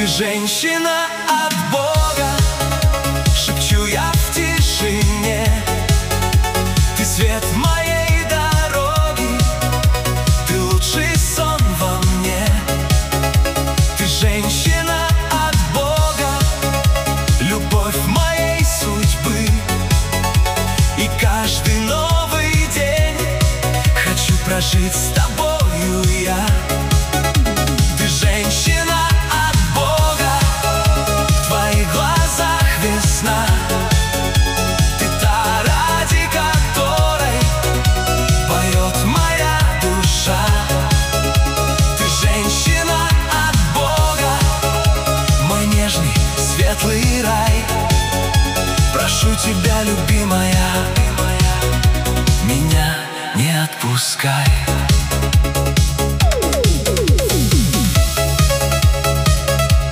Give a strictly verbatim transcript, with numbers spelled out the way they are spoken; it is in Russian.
Ты женщина от Бога, шепчу я в тишине. Ты свет моей дороги, ты лучший сон во мне. Ты женщина от Бога, любовь моей судьбы. И каждый новый день хочу прожить с тобою я. Ты женщина от Бога, в твоих глазах весна. Ты та, ради которой поет моя душа. Ты женщина от Бога, мой нежный, светлый рай. Прошу тебя, любимая, меня не отпускай.